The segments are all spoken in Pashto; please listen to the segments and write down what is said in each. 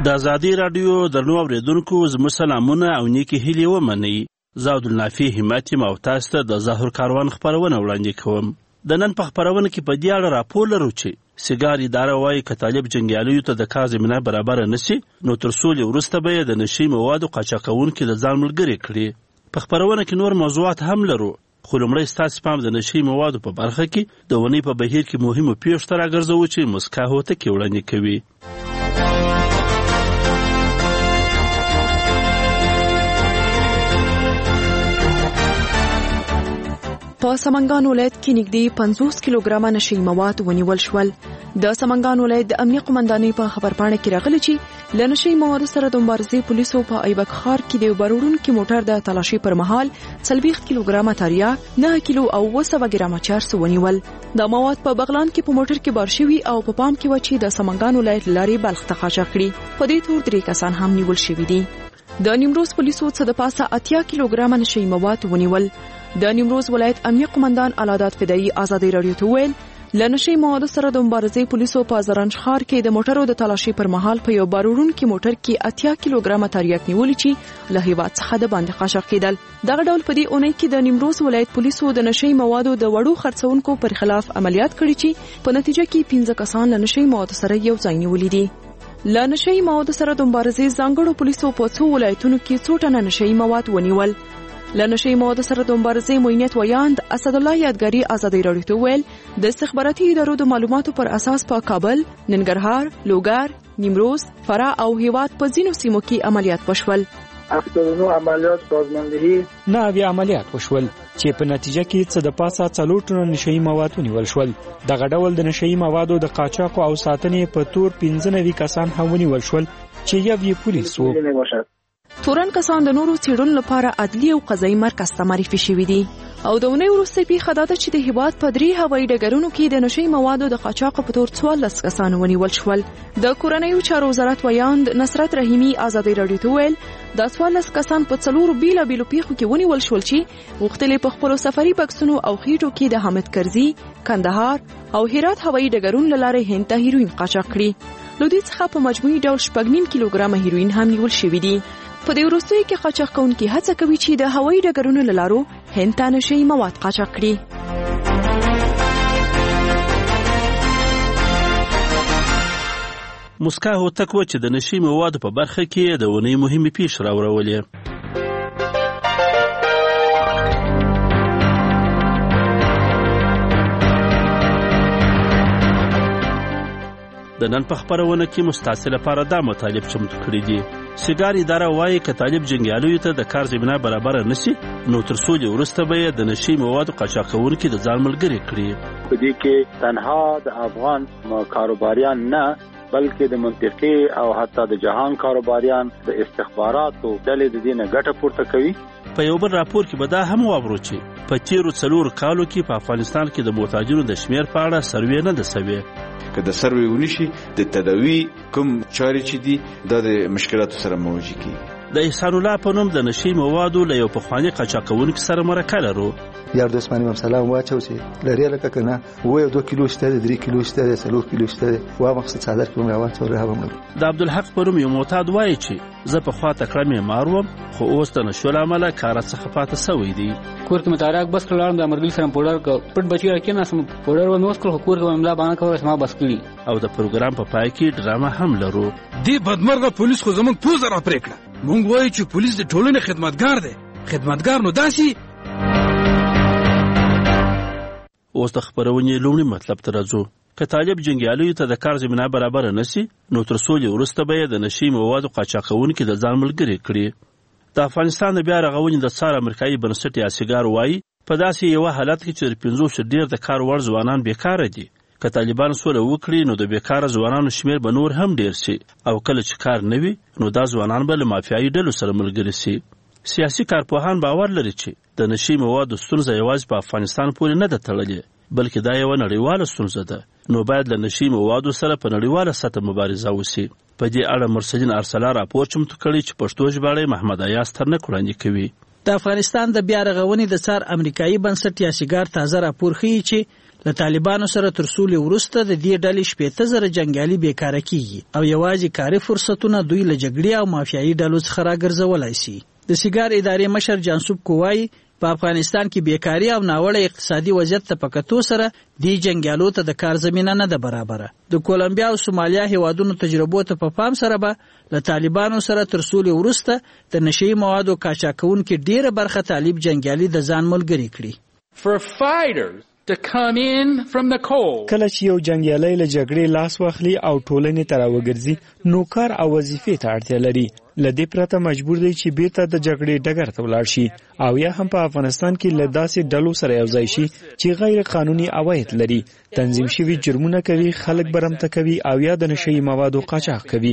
د ازادي راډیو درنو اوریدونکو زموږ سلامونه او نیکې هیلې ومنئ. زه عبدالنافع همت یم او تاسو ته د ظاهر کاروان خپرونه وړاندې کوم. د نن په خپرونه کې په دې اړه راپور لرو چې سیګار اداره وایي که طالب جنګیالیو ته د کار زمینه برابره نشي نو تر سولې وروسته به یې د نشي موادو قاچاقونکي د ځان ملګري کړي. په خپرونه کې نور موضوعات هم لرو، خو لومړی ستاسې پام د نشي موادو په برخه کې د اونۍ په بهیر کې مهمو پیښو ته راګرځوو چې مسکا هوتکې وړاندې کوي. په سمنګان ولایت کې نږدې 50 کیلوګرامه نشي مواد ونیول شول. د سمنګان ولایت د امنیه قومندانۍ په خبرپاڼه کې راغلي چې له نشي موادو سره د مبارزې پولیسو په ایبک ښار کې د بارورونکي موټر د تلاشي پر مهال 40 کیلوګرامه تریاک، 9 کیلو او 200 ګرامه چرس ونیول. د مواد په بغلان کې په موټر کې بار شوي او په پام کې و چې د سمنګان ولایت لارې بلخ ته قاچاق کړي. په دې تور 3 کسان هم نیول شوي دي. د نیمروز پولیسو څخه د پاسه 80 کیلوګرامه نشي مواد ونیول. د نیمروز ولایت امنیه قومندان علادات فدایی ازادي راډیو ته ویل له نشي موادو سره د مبارزې پولیسو په زرنج ښار کې د موټرو د تلاشي پر مهال په یو بارورونکي موټر کې 80 کیلوګرامه تریاک نیولې چې له هیواد څخه د باندې قاچاق کېدل. دغه ډول په دې اونۍ کې د نیمروز ولایت پولیسو د نشي موادو د وړو خرڅونکو پر خلاف عملیات کړي چې په نتیجه کې 15 کسان له نشي موادو سره یو ځای نیولې دي. له نشي موادو سره د مبارزې ځانګړو پولیسو په څو ولایتونو کې 100 ټنه نشي مواد ونیول. له نشي موادو سره د مبارزې موینت ویاند اسد الله یادګاری ازادي راډیو ته ویل د استخباراتي ادارو د معلوماتو پر اساس په کابل، ننګرهار، لوګر، نیمروز، فراه او هیواد په ځینو سیمو کې عملیات وشول. افتادنو عملیات سازماندهی نه بیا عملیات وشول چې په نتیجه کې څه د پاسه 4 ټنه نشي مواد ونیول شول. دغه ډول د نشي موادو د قاچاق او ساتنې په تور 15 کسان هم ونیول شول چې یو یې پولیس وو. تورن کسان د نورو څېړنو لپاره عدلي او قضایي مرکز ته معرفي شوي دي. او د اونۍ وروسته پیښه دا ده چې د هیواد په 3 هوایي ډګرونو کې د نشي موادو د قاچاق په تور 14 کسان ونیول شول. د کورنیو چارو وزارت ویاند نصرت رحیمي ازادي راډیو ته ویل دا 14 کسان په 4 بیلابیلو پیښو کې ونیول شول چې غوښتل په خپل سفري بکسونو او خېټو کې د حامد کرزي، کندهار او هرات هوایي ډګرونو لاره هند ته هیروین قاچاق کړي. له دې څخه په مجموعي ډول 9.5 کیلوګرامه هیروین هم نیول شوي دي. په دې وروستیو کې قاچاق کوونکي هڅه کوي چې د هوایي ډګرونو له لارو هند ته نشي مواد قاچاق کړي. مسکا هوتک و چې د نشي موادو په برخه کې د اونۍ مهمې پیښې راوړولې. د نن په خپرونه کې مستعصي لپاره دا مطالب چمتو کړي دي. سیګار اداره وایي که طالب جنګیالیو ته د کار زمینه برابره نشي نو تر سولې وروسته به یې د نشي موادو قاچاقونکي د ځان ملګري کړي. په دې کې تنها د افغان کاروباریان نه بلکې د منطقې او حتی د جهان کاروباریان د استخباراتو ډلې د دې نه ګټه پورته کوي. په یو بل راپور کې به دا هم واورو چې په تیرو 4 کالو کې په افغانستان کې د محتاجینو د شمیر په اړه سروې نه ده سوې. که د سروې ونشي د تداوی کوم چارې چې دي د مشکلاتو سره مواجه کیږي. د احسان الله په نوم د نشي موادو له یو پخواني قاچاقونکي سره مرکه لرو. یار دوست باندې سلام واچو چې لري لکه کنه و 2 کیلو شته، 3 کیلو شته، 4 کیلو شته و مقصد صادر کوم راوځو راوم. د عبدالحق په نوم یو معتاد وایي چې زه په خواته کړم ماروم خو اوس د نشول عمله کار څخه پاتې سوی دی. کور کې متارک بس کړم د مرګل سره پوډر پټ بچی راکې نه سم پوډر و نوس کړ کور کې املا باندې کول سم بس کړی. او د پروګرام په پای کې ډرامه هم لرو. دی بدمرغه پولیس خو زمونږ پوز را پرې کړه. مونږ وایو چې پولیس د ټولنې خدمتګار دی. خدمتګار نو داسي. اوس د خبرونې لومړی مطلب ته راځو. که طالب جنګیالیو ته د کار زمینه برابره نشي نو تر سولې وروسته به یې د نشي موادو قاچاقونکي د ځان ملګري کړي. د افغانستان د بیا رغونې د څار امریکایي بنسټ یا سیګار وایي په داسې یو حالت کې چې د 50 ډیر د کار وړ ځوانان بیکاره دي. که طالبان سوله وکړي نو د بیکاره ځوانانو شمیر به نور هم ډیر شي او کله چې کار نه وي نو دا ځوانان به له مافیایي ډلو سره ملګري شي. سیاسي کارپوهان باور لري چې د نشي موادو ستونزه یوازې په افغانستان پورې نه ده تړلې بلکې دا یو نړیواله ستونزه ده. نو باید له نشي موادو سره په نړیواله سطح مبارزه وشي. په دې اړه مرسدین ارسلا راپور چمتو کړی چې پښتو ژباړی محمد ایاز ترنک وړاندې کوي. د افغانستان د بیا رغونې د څار امریکایي بنسټ یا سیګار تازه راپور ښیي چې له طالبانو سره تر سولې وروسته د دې ډلې 80,000 جنګیالي بیکاره کیږي او یوازې کاري فرصتونه دوی له جګړې او مافیایي ډلو څخه راګرځولای شي. د سیګار ادارې مشر جانسوب کووای په افغانستان کې بیکاری او ناوړه اقتصادي وضعیت ته په کتو سره دې جنګیالو ته د کار زمینه نه ده برابره. د کولمبیا او سومالیا هیوادونو تجربو ته په پام سره به له طالبانو سره تر سولې وروسته د نشئی موادو قاچاقونکو ډیره برخه طالب جنګیالي د ځان ملګری کړي. کله چې یو جنګیالی له جګړې لاس واخلي او ټولنې ته راوګرځي نو کار او وظیفې ته اړتیا لري. له دې پرته مجبور دی چې بیرته د جګړې ډګر ته ولاړ شي او یا هم په افغانستان کې له داسې ډلو سره یوځای شي چې غیر قانوني عواید لري، تنظیم شوي جرمونه کوي، خلک برمته کوي او یا د نشئی موادو قاچاق کوي.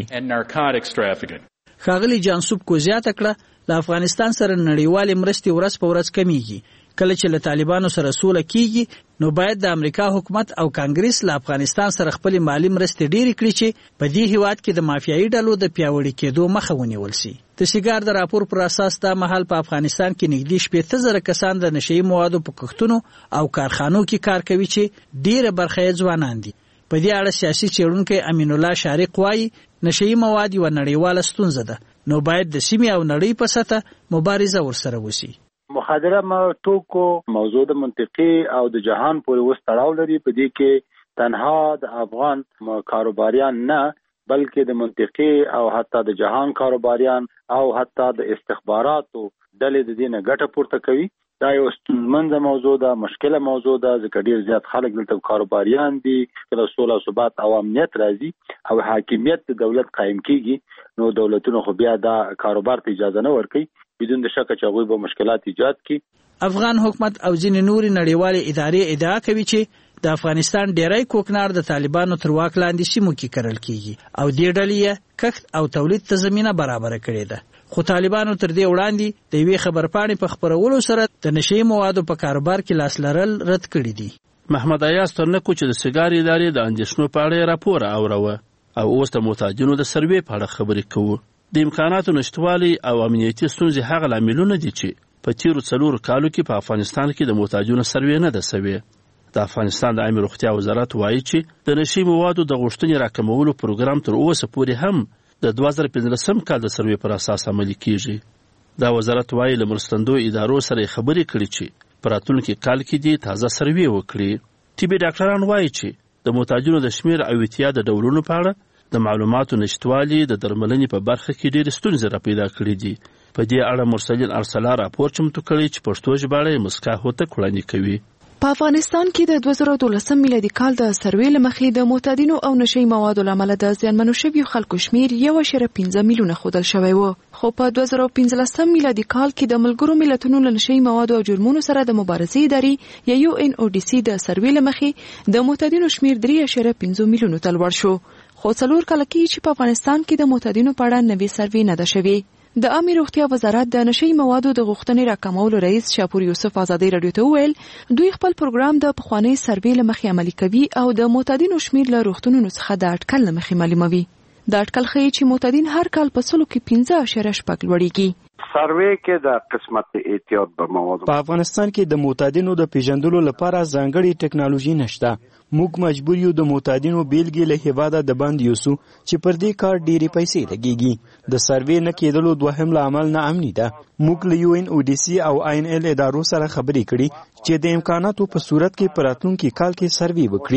ښاغلي جانسوب کو زیاته کړه له افغانستان سره نړیوالې مرستې ورځ په ورځ کمیږي. کله چې له طالبانو سره سوله کیږي نو باید د امریکا حکومت او کانګرس له افغانستان سره خپل مالی مرستې ډېرې کړي چې په دې هیواد کې د مافیایي ډلو د پیاوړي کېدو مخه ونیول شي. د سیګار د راپور پر اساس دا مهال په افغانستان کې نږدې 80,000 کسان د نشئی موادو په کښتونو او کارخانو کې کار کوي چې ډېره برخه یې ځوانان دي. په دې اړه سیاسي څېړونکی امین الله شارق وایي نشئی مواد یوه نړیواله ستونزه ده، نو باید د سیمې او نړۍ په سطحه مبارزه ورسره وشي. مخدره توکو موضوع د منطقي او د جهان پورې وستړاو لري. په دې کې تنها د افغان کاروباریان نه بلکې د منطقي او حتی د جهان کاروباریان او حتی د استخباراتو ډلې د دې نه ګټه پورته کوي. دا یو ستونزمنده موضوع ده، مشکله موضوع ده، ځکه ډیر زیات خلک دلته کاروباریان دي. کله سوله او ثبات او امنیت راځي او حاکمیت د دولت قائم کیږي نو دولتونو خو بیا دا کاروبار ته اجازه نه ورکوي بدون د شک چې هغوی به مشکلات ایجاد کړي. افغان حکومت او ځینې نورې نړیوالې ادارې ادعا کوي چې د افغانستان ډیری کوکنار د طالبانو تر واک لاندې سیمو کې کرل کیږي او دې ډلې کښت او تولید ته زمینه برابره کړې ده. خو طالبانو تر دې وړاندې د یوې خبرپاڼې په خپرولو سره د نشئی موادو په کاروبار کې لاس لرل رد کړي دي. محمد ایاز ترنکو چې د سیګار ادارې د اندېښنو په اړه راپور اوروه او اوس د محتاجینو د سروې په اړه خبرې کوو. د امکاناتو نشتوالي او امنیتي ستونزې هغه لاملونه دي چې په تیرو 4 کالو کې په افغانستان کې د محتاجینو سروې نه ده سوې. د افغانستان د عامه روغتیا وزارت وایي چې د نشئی موادو د غوښتنې راکمولو پروګرام تر اوسه پورې هم د 2015 کال د سروې پر اساس عملي کیږي. دا وزارت وایي له مرستندو ادارو سره خبرې کړي چې په راتلونکي کال کې دې تازه سروې وکړي. طبي ډاکټران وایي چې د محتاجینو د شمیر او اتیا د ډولونو په اړه د معلوماتو نشتوالي د درملنې په برخه کې ډېرې ستونزې را پیدا کړې دي. په دې اړه مرسلین ارسلا راپور چمتو کړی چې پښتو ژباړه یې مسکا هوتک وړاندې کوي. په افغانستان کې د 2012 میلادي کال د سروې له مخې د معتادینو او نشئی موادو له امله د زیانمنو شویو خلکو شمیر 1.5 میلیونه ښودل شوی و. خو په 2015 میلادي کال کې د ملګرو ملتونو له نشئی موادو او جرمونو سره د مبارزې ادارې یا UNODC د سروې له مخې د معتادینو شمیر 3.5 میلیونو ته لوړ شو. خو 4 کاله کې چې په افغانستان کې د معتادینو په اړه نوې سروې نه ده شوې. د عامه روغتیا وزارت د نشئی موادو د غوښتنې راکمولو رئیس شاپور یوسف ازادي رادیو ته وویل دوی خپل پروګرام د پخوانی سروې له مخې عملي کوي او د معتادینو شمیر له روغتونونو څخه د اټکل له مخې معلوموي. د اټکل ښیي چې معتادین هر کال په سلو کې 15.6 لوړیږي. سروې کې د قسمت احتیاط به مواد په افغانستان کې د معتادینو د پیژندلو لپاره ځانګړي ټکنالوژي نشته. موږ مجبور یو د معتادینو بیلګې له هیواده د باندې یوسو چې پر دې کار ډېرې پیسې لګيږي. د سروې نه کېدلو دوهم لامل ناامني ده. موږ له UNODC او INL ادارو سره خبرې کړې چې د امکاناتو په صورت کې په راتلونکي کال کې سروې وکړي.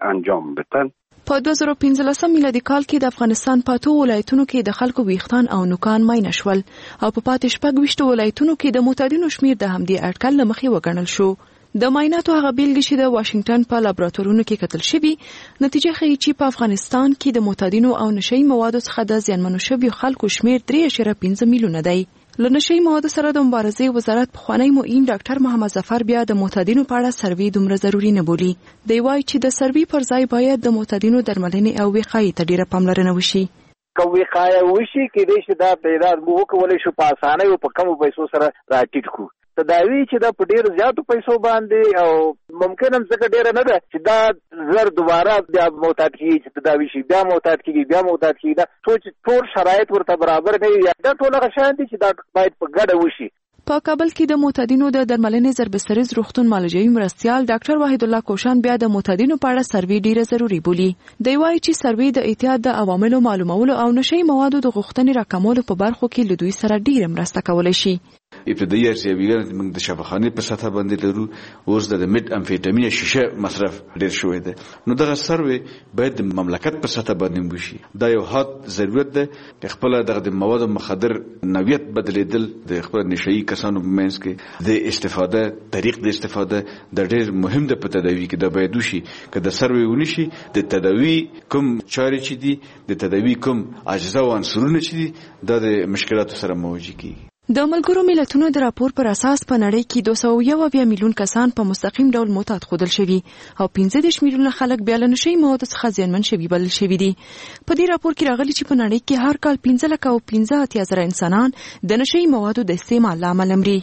په 2015 میلادي کال کې د افغانستان په 2 ولایتونو کې د خلکو ویښتان او نوکان معاینه شول او په پاتې 26 ولایتونو کې د معتادینو شمیر د همدې اټکل له مخې وګڼل شو. د معایناتو هغه بیلګې چې د واشنگټن په لابراتوارونو کې کتل شوي نتیجه ښیي چې په افغانستان کې د معتادینو او نشئی موادو څخه د زیانمنو شویو خلکو شمیر 3.5 میلیونه دی. له نشئی موادو سره د مبارزې وزارت پخوانی معین ډاکټر محمد ظفر بیا د معتادینو په اړه سروې دومره ضروري نه بولي. دی وایي چې د سروې پر ځای باید د معتادینو درملنې او وقایې ته ډیره پاملرنه وشي. که وقایه وشي کېدای شي دا تعداد مو وکولی شو په اسانۍ او په کمو پیسو سره راټیټ کړو. تداوی چې دا په ډیر زیاتو پیسو باندې او ممکن هم څنګه ډیر نه ده چې دا زر دوباره بیا معتاد کیږي چې تداوی شي بیا معتاد کیږي دا ټول شرایط ورته برابر نه وي. دا ټول هغه شیان دي چې دا باید په ګډه وشي. په کابل کې د معتادینو د درملنې ضربسریز روغتون معالجوي مرستیال ډاکټر وحید الله کوشان بیا د معتادینو په اړه سروې ډیره ضروري بولي. دی وایي چې سروې د احتیاط د عواملو معلومولو او نشي موادو د غوښتنې راکمولو په برخو کې له دوی سره ډیره مرسته کولی شي. ابتدایي ارزیابیګر موږ د شفاخانې په سطح باندې لرو، اوس د میډ امفیټامین شیشه مصرف ډیر شوی دی. نو دغه سروې باید د مملکت په سطح باندې وشي. دا یو حد ضرورت دی. خپل د موادو مخدر نوعیت بدلیدل د خپل نشئی کسانو په منځ کې د استفاده طریق د استفاده د ډیر مهم د په تداوی کې د باید وشي. که د سروې ونشي د تداوی کوم چارې چې دي د تداوی کوم اجزا او عنصرونه چې دي د مشکلاتو سره مواجه کیږي. د ملګرو ملتونو د راپور پر اساس په نړۍ کې 201 میلیون کسان په مستقیم ډول معتاد ښودل شوي او 15 میلیونه خلک بیا له نشي موادو څخه زیانمن شوي بلل شوي دي. په دې راپور کې راغلي چې په نړۍ کې هر کال 15,15,000 انسانان د نشي موادو د استعمال له امله مري.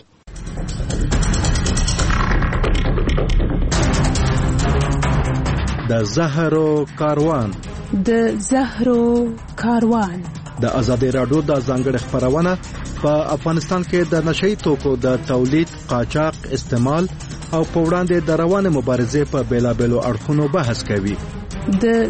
د زهرو کاروان د ازادي راډیو د ځانګړي خبرونه په افغانستان کې د نشئی توکو د تولید، قاچاق، استعمال او په وړاندې د روانه مبارزې په بیلابېلو اړخونو بحث کوي. د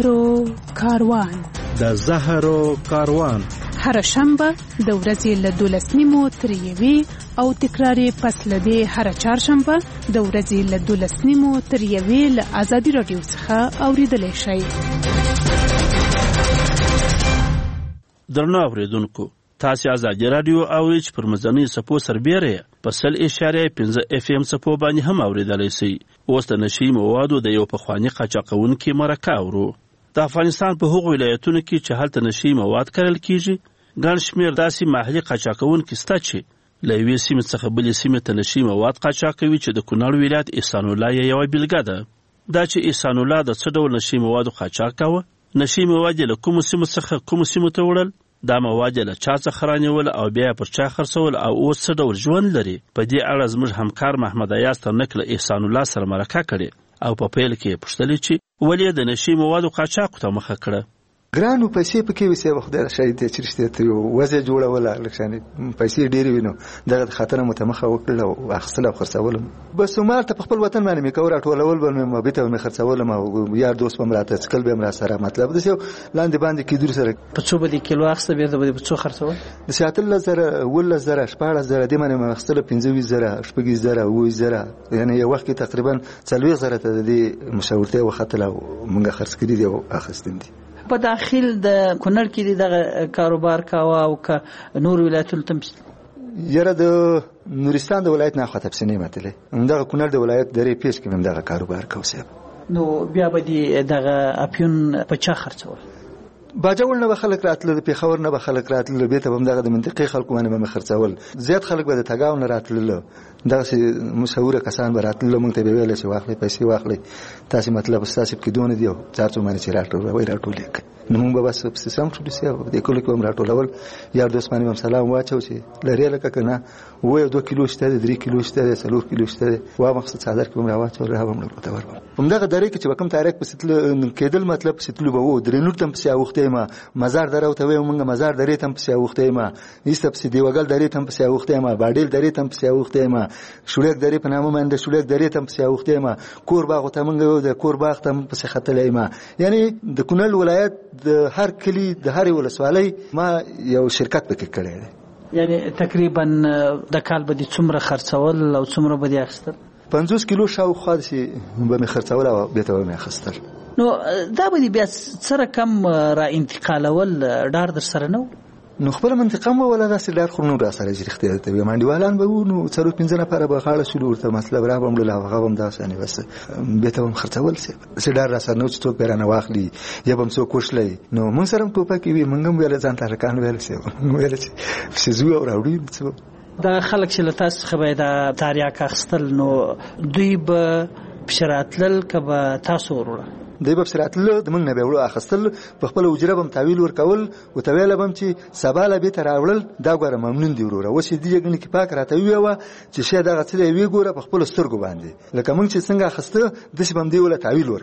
زهرو کاروان هر شنبه د ورځې له 12:30 تر 1 او تکرار پس لدی هر چهارشنبه د ورځې له 12:30 تر 1 له ازادي راډیو څخه اوریدلای شئ. درنو اوریدونکو، تاسو ازادي راډیو اورئ چې پر مزنی سپو سربېره په 100.5 FM سپو باندې هم اوریدلای شئ. اوس د نشي موادو د یو پخوانی قاچاقونکي مرکه اورو. د افغانستان په هغو ولایتونو کې چې هلته نشي مواد کرل کیږي، ګڼ شمېر داسې محلي قاچاقونکي شته چې له یوې سیمې څخه بلې سیمې ته نشي مواد قاچاق کوي، چې د کونړ ولایت احسان الله یوه بیلګه ده. دا چې احسان الله د څه ډول نشي موادو قاچاق کاوه، نشي مواد له کومو سیمو څخه کومو سیمو ته وړل، دا مواد له چا څخه رانیول او بیا پر چا خرڅول او اوس څه ډول ژوند لري. په دې اړه زموږ همکار محمد ایاز ترنک له احسان الله سره مرکه کړې او په پیل کې پوښتلې چې ولې د نشي موادو قاچاق ته مخه کړه. ګرانو پیسې پکې وسې وخت در شاید چې رښتیا ته وځي جوړوله لکه پیسې ډېرې وینو دغه خاطر متمخه وکړل او اخصل او خرڅولم بس عمر ته خپل وطن باندې مې کور اټولول بل مې بیت مې خرڅولم او یار دوست هم راته سکل به مر سره مطلب د لاندې باندې کې دور سره په څو بدی کیلو اخصه به د څو خرڅول د ساتل زره ول زره 14,000 د منه مخصله 15,000 14,000 و0 یعنی یو وخت کې تقریبا 40,000 ته د مشاورته وختل او موږ خرڅ کړی دی او اخستم دي. په داخل د کونړ کې دغه کاروبار کاوه او که نور ولایتونو ته یره د نورستان د ولایت نه خاطب سنې متلې دغه کونړ د ولایت درې پیش کې دغه کاروبار کوسه نو بیا به دغه اپیون په چا خرڅول باجوړ نه خلک راتل د پیښور نه خلک راتل به ته هم دغه د منطقي خلکو باندې خرڅول زیات خلک به د تګاو نه راتل دغه مشهور کسان به راتل مونږ ته به ویل چې واخلې پیسې واخلې تاسو مطلب تاسو کې دونه دی چارڅو باندې چې راټول نو موږ به بس سم ټول سی د کله کوم راټولول یار دوست باندې هم سلام واچو چې لري لکه کنه و 2 کیلو شته 3 کیلو شته 4 کیلو شته وا مقصد صادر کوم راواچو راوم ورته ورم هم دغه درې کې چې کوم تاریخ په ستل کېدل مطلب ستل به و درې نور تم په وخته ما مزار دروته و موږ مزار درې تم په وخته ما ایست په دیوګل درې تم په وخته ما باډیل درې تم په وخته ما شولیک درې په نامه باندې شولیک درې تم په وخته ما کور باغ ته موږ د کور باغ تم په خطلې ما یعنی د کونړ ولایت د هر کلی د هر ولسوالۍ ما یو شرکت پکې کړی دی یعنی تقریبا د کال به د څومره خرڅول او څومره به د اخیستل 50 کیلو شاوخوا به مې خرڅول او بیا ته مې اخیستل نو دا به بیا سره کم را انتقالول ډار در سره نو نو خپل منطقه مو ولا داسې ډار خو نو را سره چې اختیار ته وي منډیوالان به نو 4-5 نفر به خاله شول ورته مطلب را بم له هغه هم داسې نه بس به ته هم خرڅول سي ډار را سره نو چې څوک بیرانه واخلي یا بم څوک کوشلې نو مون سره ټوپه کې وي مونږ ویل ځان ته کان ویل سي ویل چې زو او راوړي څو دا خلک چې لتاس خبره د تاریخ اخستل نو دوی به بشراتل کبه تاسو وروړه دی به سراتل د موږ نه به وړو اخستل په خپل وجره بم تعویل ورکول او تویل بم چې سباله به تر راوړل دا ګوره ممنون دی وروره وسی دی یګنی کې پاک راته ویوا چې شه دغه څه وی ګوره په خپل سترګو باندې لکه موږ چې څنګه اخسته د څه بم دی ولا تعویل ورکاو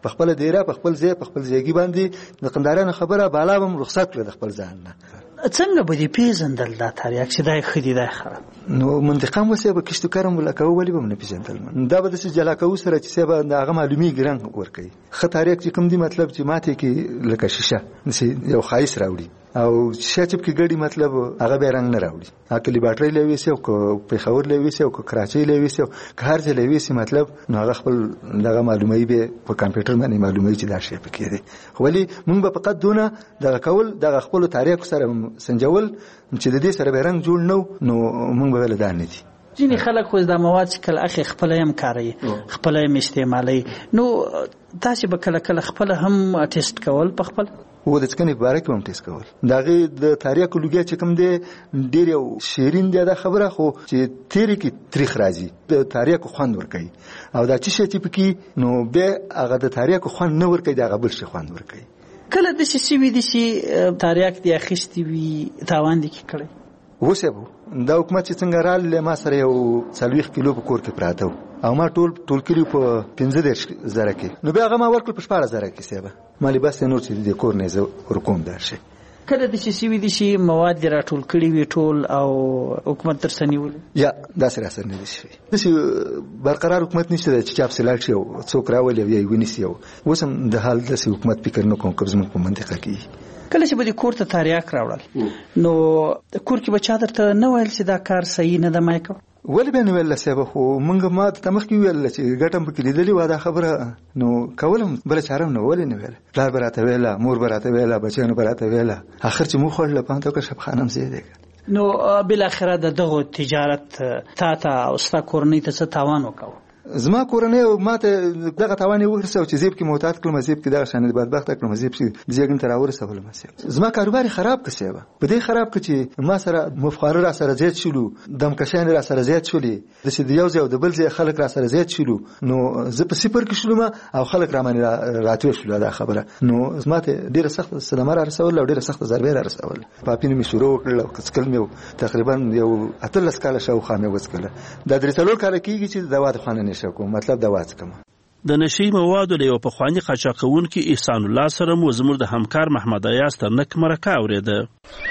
په خپل دیره په خپل ځای په خپل ځایګي باندې د قندارانو خبره بالا هم رخصت کړ د خپل ځان نه. څنګه به دې پیژندل دا تاریخ چې دا خدي دا خراب نو منطقه مو سه به کشت کارم ولکو ولی به نه پیژندل دا به د جلا کو سره چې سبا دغه معلومی ګران ور کوي خه تاریخ چې کوم دی مطلب چې ماته کې لکه شیشه نسی یو خایس راوړي او شاچب کې ګړي مطلب هغه به رنگ نه راوړي اکلی بټري لوي سه او په خور لوي سه او کراچي لوي سه هر ځای لوي سه مطلب نو هغه خپل دغه معلومي به په کمپیوټر باندې معلومي چې دا شی پکې دی ولی مونږ به فقط دونه دغه کول دغه خپل تاریخ سره سنجول چې د دې سره به رنگ جوړ نو مونږ به ولدان نه دي. ځینې خلک خو د مواد چې کله اخی خپل هم کاروي خپل هم استعمالي نو تاسو به کله کله خپل هم ټیسټ کول په خپل و د څنګه په اړه کوم ټیسټ کول دغه د تاریخ لوګي چې کوم دی ډیر یو شیرین دی دا خبره خو چې تیری کې تاریخ راځي د تاریخ خوند ور کوي او دا چې شي پکې نو به هغه د تاریخ خوند نه ور کوي دا غبل شي خوند ور کوي کله د شي وی د شي تاریخ دی اخیستی وی تاوان دي کې کړی وسبو دا حکومت چې څنګه رال له ما سره یو 40 کیلو په کور کې پراته او ما ټول کلی په 15,000 کې نو بیا هغه ما ورکړ په 14,000 کې سیبه مالي بس نور چې د کور نه زه ورکوم درشه کله د شي وی د شي مواد دی راټول کړي وی ټول او حکومت تر سنیول یا دا سره اثر نه دي شي د شي برقرار حکومت نشته چې چاپ سلاټ شي او څوک راولي وي ونیسي او وسم د حال د حکومت فکر نه کوم قبض په منطقه کې کله چې به کور ته تاریخ راوړل نو کور کې بچا درته نه ویل چې دا کار صحیح نه ده مایکو ولې به نه ویل سبب خو مونږ ما ته مخ کې ویل چې ګټم پکې لیدلې و دا خبره نو کولم بل چارم نه ولې نه ویل پلار براته ویلا مور براته ویلا بچیانو براته ویلا اخر چې مو خړل پانته که شپ خانم زیاده نو بل اخره دغه تجارت تا او ستا کورنۍ ته څه تاوان وکاو زما کورنۍ او ماته دغه توان ورسو چې زیب کې معتاد کړم زیب کې دغه شان بدبخت کړم زیب چې زیګن تر ورسول مسیب زما کاروبار خراب کسبه په دې خراب ک چې ما سره مفخر را سره زیات شلو دم کشان را سره زیات شولې د څه یو ځای د بل ځای خلک را سره زیات شلو نو زه په صفر کې شلم او خلک را باندې راتوي شلو دا خبره نو زما ته ډیره سخت صدمه را رسول او ډیره سخت ضربه را رسول پاپینه می شروع کړل او کسکل مې تقریبا یو اتل اسکاله شو خامه وسکله د درې څلور کال کېږي چې د واده خانه نشو مطلب دا واڅ کوم د نشي موادو له په خواني قاچاقونکو احسان الله سره مو زموږ د همکار محمد ایاس تر نک مرکه اوریده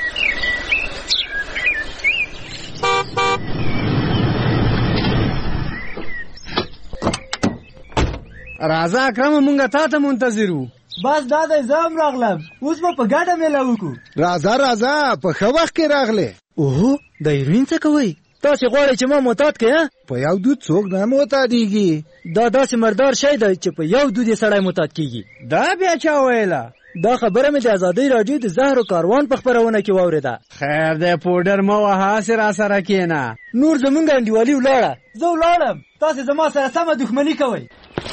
راځه اکرم مونږه تا ته منتظرو بس دا د زم راغلم اوس په ګاډه مې لاوکو راځه په خو وخت کې راغله اوه د ایرین څه کوي تاسو غواړئ چې ما معتاد کړئ په یو دود څوک نه معتادیږي دا داسې مردار شی دی چې په یو دود یې سړی معتاد کیږي دا بیا چا ویله دا خبره مې د ازادۍ راډیو د زهر و کاروان په خپرونه کې واورېده خیر دی پوډر مه وهه را سره کېنه نور زمونږ انډیوالي ولاړه زه ولاړم تاسې زما سره سمه دښمني کوئ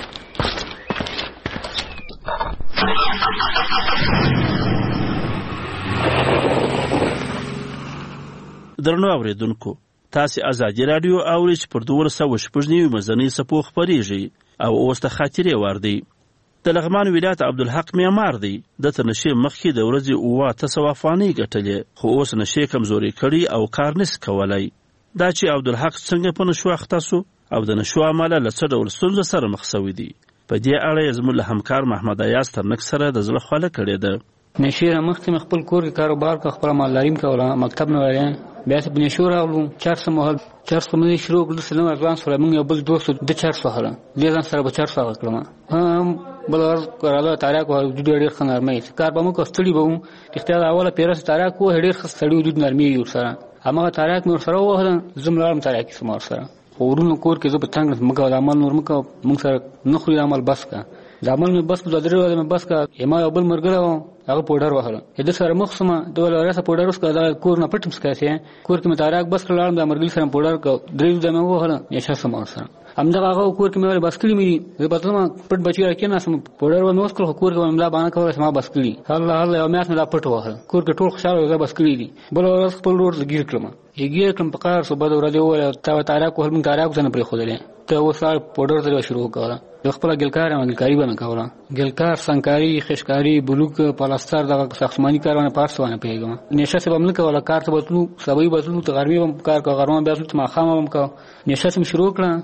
درنو اوریدونکو تاسو ازادي رادیو اورئ چې پر 216 مزنی سپو خبريږي او اوس ته خاطرې وردی د لغمان ولایت عبدالحق معمار دی د تنشي مخکې د ورځې اوه تصوافانی ګټلې خو اوس نشي کمزوري کړي او کار نس کولای دا چې عبدالحق څنګه په نشو اخته سو او د نشو عمله له څه ډول ستونزه سره مخ شوی دی په دې اړه زموږ همکار محمد ایاس تر نک سره د زړه خواله کړې ده نشیر مخکې خپل کور کې کاروبار کا خپل مالداریم کوله مکتب نه وای بیا څه بنشور راغلو 400 محل 400 مې شروع کړل سلام ادوانس سره موږ یو بل دوست د 400 هله لیدان سره به 400 کړم هم بلور کړه تاریخ او د ډېر خنرمې کار به مو کوستړي به اختیار اوله پیرس تاریخ کو ډېر خستړي د نرمي یو سره هغه تاریخ نور سره وه زملارم تاریخ سمار سره ورونو کور کې زه په څنګه مګا د عمل نور مکه موږ سره نخري عمل بس کا د عمل مې بس د درې ورځې مې بس کا یما یو بل مرګره هغه پوډر وهله د سره مخسمه د ولرسه پوډر اوس کا د کور نه پټم سکاسي کور کې مې تاریخ بس کړم د مرګل سره پوډر کو درې ورځې مې وهله نشه سمار سره همدا هغه کور کې مې بس کړی مې زه پته ما پټ بچی راکې نه سم پوډر و نوس کړ کور کې مې باندې کوله سم بس کړی الله یو میاس مې لا پټ وهله کور کې ټول خوشاله زه بس کړی دي بل ورځ خپل ور زګیر کړم یګیر کوم په کار صبح ورځې و تا تاریخ کو هلم تاریخ څنګه پرې خولې ته وسار پوډر ته شروع کړه خپل ګلکار عملکاری باندې کوله ګلکار سنکاری خشکاری بلوک پلاستر دغه ساختماني کارونه پارسونه پیګم نشه سبب نه کوله کار ته بتلو سبي بتلو ته غرمي کار کا غرمه بیا ته ما خامم کا نشه سم شروع کړه کار کې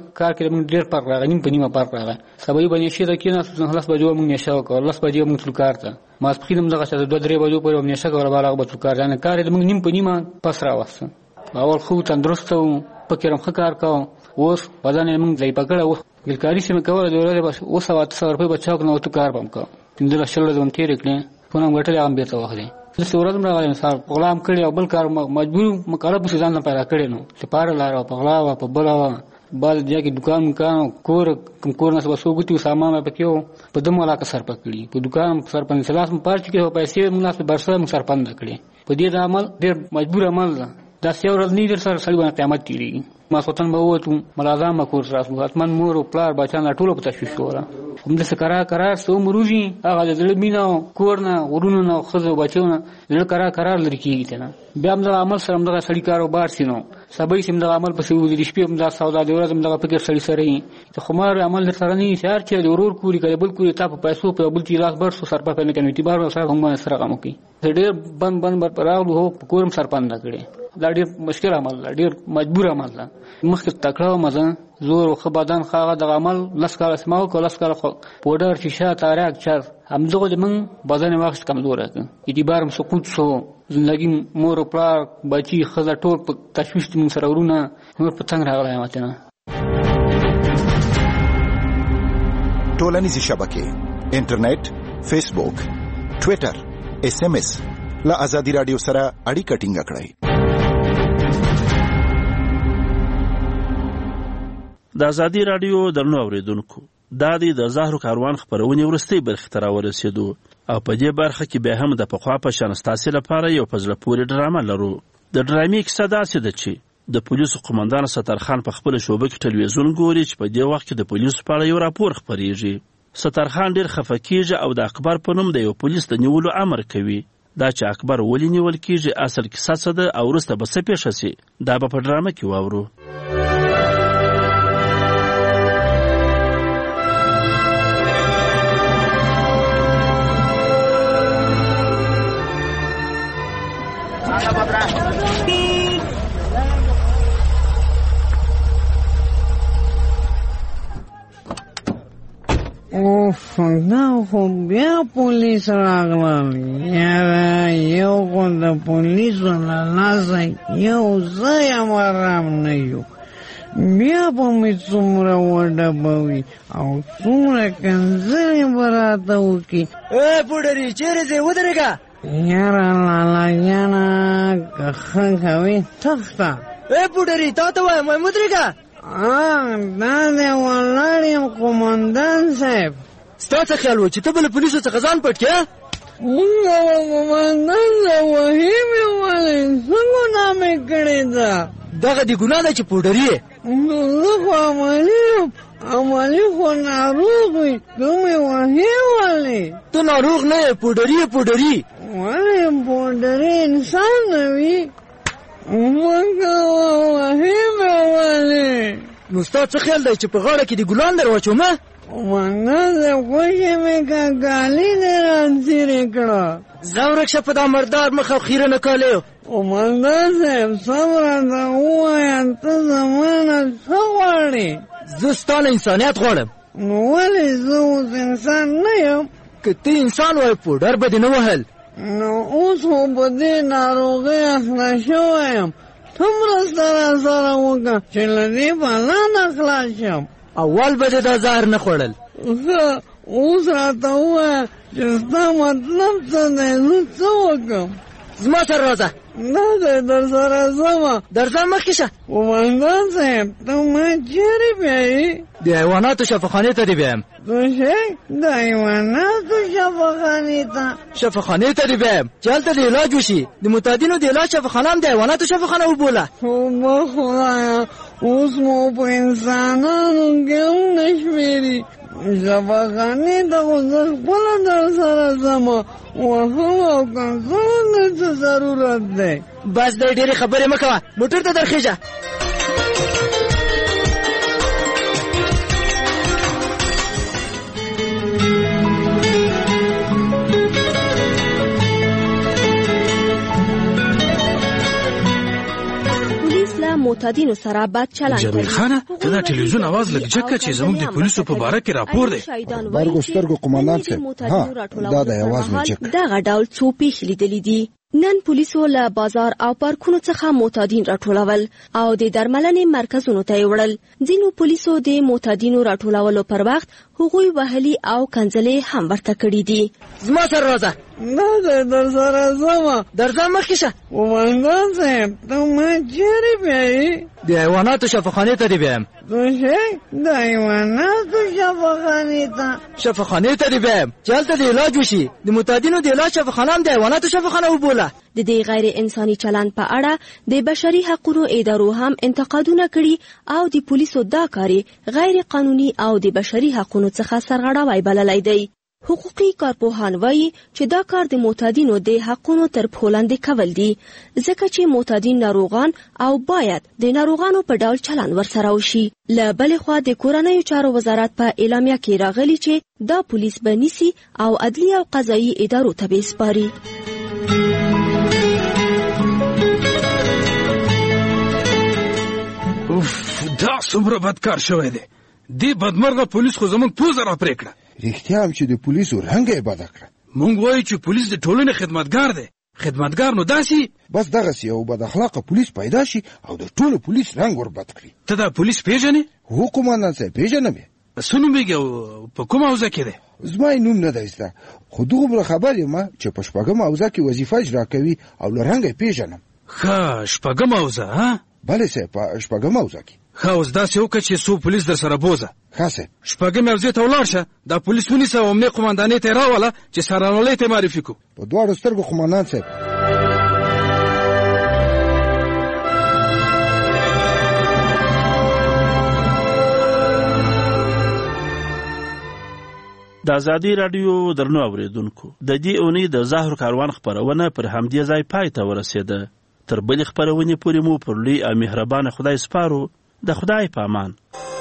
کې موږ ډېر فرق راغی، نیم په نیمه فرق راغی. سبا به نشه ته کېناستو، 10 بجو موږ نشه وکړو، 10 بجې موږ تلو کار ته، ماسپښین هم دغه 2-3 بجو پورې موږ نشه کوله، بالا به تلو کار ته. کار یې موږ نیم په نیمه پس راوسته. اول خو تندرست وو، فکر هم ښه کار کوو، اوس بدن یې موږ ځای پکړه. اوس ګلکاري چې مې کوله د ورځې بس 700 روپۍ به چاک نه وته کار به هم کوم. 15 ورځې هم تېرې کړې، پونه هم ګټلې، هغه بېرته واخلې. داسې ورځ هم راغلی مثال غلا هم کړې او بل کار مجبور مکاله پسې ځان نه پیدا کړی نو سپاره لاره وه، په غلا وه، په بله وه، بعض ځای کې دوکان کور کوم کور نه به څو ګوتې وو سامان به پکې وو، په دم علاقه سرپه کړي، په دوکان سرپند سلاس مو پار چکې پیسې موږ لاس په برسه موږ سرپنده کړې. په دې د عمل ډېر مجبور عمل ده. داسې یو ورځ نه در سره سړي باندې قیامت تېرېږي. ماسخوتن به ووتو، ملازم به کور راسو، حتما مور او پلار بچیان ټوله په تشویش کوله. همداسې کرار څه عمر وځي، هغه د زړه مینه کور نه غرونو نه ښځو بچیو نه زړه کرار لرې کېږي ته نه. بیا هم دغه عمل سره همدغه سړي کاروبار سي نو سبا یې چې همدغه عمل پسې وځي، د شپې همدغه سودا د ورځ همدغه فکر سړي سره وي. د خمار عمل در سره نه وي چې هر چا د ورور کوري که د بل کوري تا په پیسو په بل چې لاس بر سو سرپه پې نه کوي، اعتبار به سره هم باندې سره غم وکړي. ډېر بند راغلو، هو په کور هم سرپنده کړې. دا ډېر مشکل عمل ده، ډېر مجبور عمل ده. مخکې تکړه وم زه، زور او ښه بدن ښه هغه دغه عمل 10 کاله ما وکړو، 10 کاله پوډر شیشه تاریک چرس همدغه د موږ بدن یې واخیست کمزوری کړ، اعتبار هم سقوط شو، زندګي مور او پلار بچي ښځه ټول په تشویش موږ سره ورونه نور په څنګ راغلی یم. ټولنیزې شبکې، انټرنیټ، فیسبوک، ټویټر، SMS له ازادي راډیو سره اړیکه ټینګه کړئ. د ازادي راډیو درنو اوریدونکو، دا د زهرو کاروان خبرونې وروستۍ برخې ته راورسېدو او په دې برخه کې بیا هم د پخوا په شان ستاسې لپاره یو په زړه پورې ډرامه لرو. د ډرامې کیسه داسې ده چې د پولیسو قمندان سترخان په خپله شعبه کې ټلویزیون ګوري چې په دې وخت کې د پولیسو په اړه یو راپور خپرېږي. سترخان ډېر خفه کېږي او د اکبر په نوم د یو پولیس د نیولو امر کوي. دا چې اکبر ولې نیول کېږي، اصل کیسه څه ده او وروسته به څه پیښه سي، دا به په ډرامه کې واورو. اوف، دا خو بیا پولیس راغلل. یاره یو خو د پولیسو له لاسه یو ځای هم ارام نه یو، بیا به مې څومره وډبوي او څومره کنځلې به راته وکړي. پوډري چیرې ځې؟ ودرېږه. یاره لالا جانه که ښه کوې تخته. پوډري تا ته وایم ودرېږه. دا دی ولاړ یم قمندان صاحب. ستا څه خیال و چې ته به له پولیسو څخه ځان پټ کړې؟ موږ به قمندان صاحب وحي مې ولې څه ګناه مې کړې ده؟ دغه دې ګناه ده چې پوډري یې. زه خو عملي یم، عملي خو ناروغ وي، ته مې وحي ولې؟ ته ناروغ نه یې، پوډري یې. پوډري ولې پوډري انسان نه وي؟ مګه وحي مې ولې؟ نو ستا څه خیال دی چې په غاړه کې دې ګلان در واچومه؟ قمندان صاحب خوښې مې که کالي دې رانځېرې کړه. ځه ورک شه په دا مردار مخ او خیرنه کالیو. قمندان صاحب سم راته ووایه، ته زما نه څه غواړې؟ زه ستا نه انسانیت غواړم. نو ولې زه اوس انسان نه یم؟ که ته انسان وای پوډر به دې نه وهل. نو اوس خو په دې ناروغۍ اخته شوی یم، ته مرسته راسره وکړه چې له دې بلا نه خلاص شم. اول به دې دا زهر نه خوړل. ښه، اوس راته ووایه چې ستا مطلب څه دی، زه څه وکړم؟ زما سره راځه. نه دی در سره ځمه. درځه مخکې شه. قمندان صاحب ته ما چیرې بیایي؟ د حیواناتو شفاخانې ته دې بیایم. څه شی؟ د حیواناتو شفاخانې ته؟ شفاخانې ته دې بیایم چې هلته د علاج وشي. د معتادینو د علاج شفاخانه هم د حیواناتو شفاخانه وبوله. توبه خدایه، اوس مو په انسانانو کې هم نه شمېري. شفاخانې ته خو زه خپله در سره ځمه، وهم او کنځلو ته څه ضرورت دی؟ بس دی ډېرې خبرې مه کوه، موټر ته درخېږه. معتادینو سره بد چلند کوي. جمیل خانه ته دا ټلویزیون आवाज لږ جګه چې زموږ د پولیسو په باره کې راپور دی. برګو سترګو قومندان صاحب ها دا د आवाज نه جګ. دغه ډول څو پیښې لیدلې دي. نن پولیسو له بازار او پارکونو څخه معتادین راټولول او د درملنې مرکزونو ته یې وړل. ځینو پولیسو د معتادینو راټولولو پر وخت هغوی وهلي او کنځلې هم ورته کړي دي. زما سره راځه. نه در سره ځمه. درځه مخکې شه. قومندان صاحب ته ما چیرې بیایي؟ د حیواناتو شفاخانې ته دې بیایم. څه شی؟ د حیواناتو شفاخانې ته؟ شفاخانې ته دې بیایم چې هلته د علاج وشي. د معتادینو د علاج شفاخانه هم د حیواناتو شفاخانه وبوله. د دې غیر انساني چلند په اړه د بشري حقوقو ادارو هم انتقادونه کړي او د پولیسو دا کاري غیر قانوني او د بشري حقوقو څخه سرغړاوی بللی دی. حقوقي کارپوهان وایي چې دا کار د معتادینو د حقوقو تر پښو لاندې کول دي ځکه چې معتادین ناروغان او باید د ناروغانو په ډول چلند ورسره وشي. له بلې خوا د کورنیو چارو وزارت په اعلامیه کې راغلی چې دا پولیس به نیسي او عدلي او قضایي ادارو ته به سپاري. دا څومره بد کار شوی دی. دې بدمرغه پولیس خو زموږ پوزه را پرې کړه. رښتیا هم چې د پولیسو رنګ یې بده کړه. مونږ وایو چې پولیس د ټولنې خدمتګار دی. خدمتګار نو داسې بس دغسې یو بد اخلاقه پولیس پیدا شي او د ټولو پولیس رنګ ور بد کړي. ته دا پولیس پیژنې؟ هو قومندان صاحب پیژنم یې. څه نومېږي او په کومه حوزه کې دی؟ زما یې نوم نه دی زده خو دومره خبر یم چې په شپږمه حوزه کې وظیفه اجرا کوي او له رنګه یې پیژنم. ښه شپږمه حوزه ها؟ بلې صاحب په شپږمه حوزه کې. ښه اوس داسې وکړه چې څو پولیس در سره بوزه. ښه صاحب. شپږمې حوزې ته ولاړ شه. دا پولیس ونیسه او امنیې قومندانۍ ته یې راوله چې سرانولۍ ته یې معرفي کړو. په دواړو سترګو قومندان صاحب. د ازادي راډیو درنو اوریدونکو د دې اونۍ د زهر کاروان خپرونه پر همدې ځای پای ته ورسېده. تر بلې خپرونې پورې مو پر لوی او مهربانه خدای سپارو. د خدای په امان.